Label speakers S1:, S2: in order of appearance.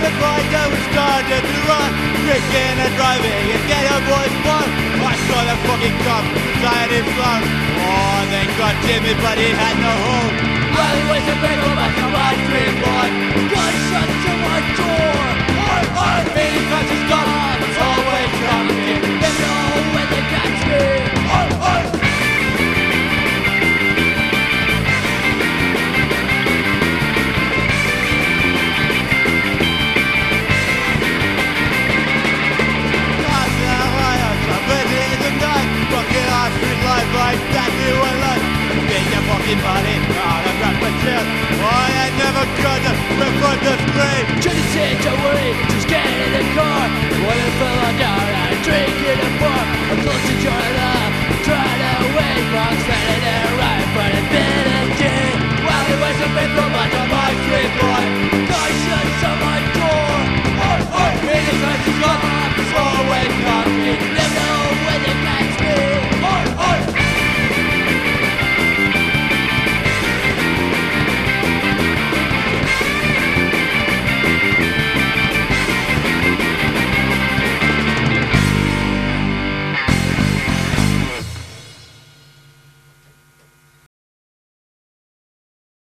S1: the biker we started to run, drinking and driving and get your boys fun. I saw the fucking cop inside his lungs. Oh, they got Jimmy, but he had no home. Well, he was a big old man, come on, street boy. Gunshots to my door. Meaning cuts his gun, it's always coming. They know when they catch me. Fucking our street life like that new one life. Take your fucking body out of that chill. Oh, I never could before the screen.
S2: Just sit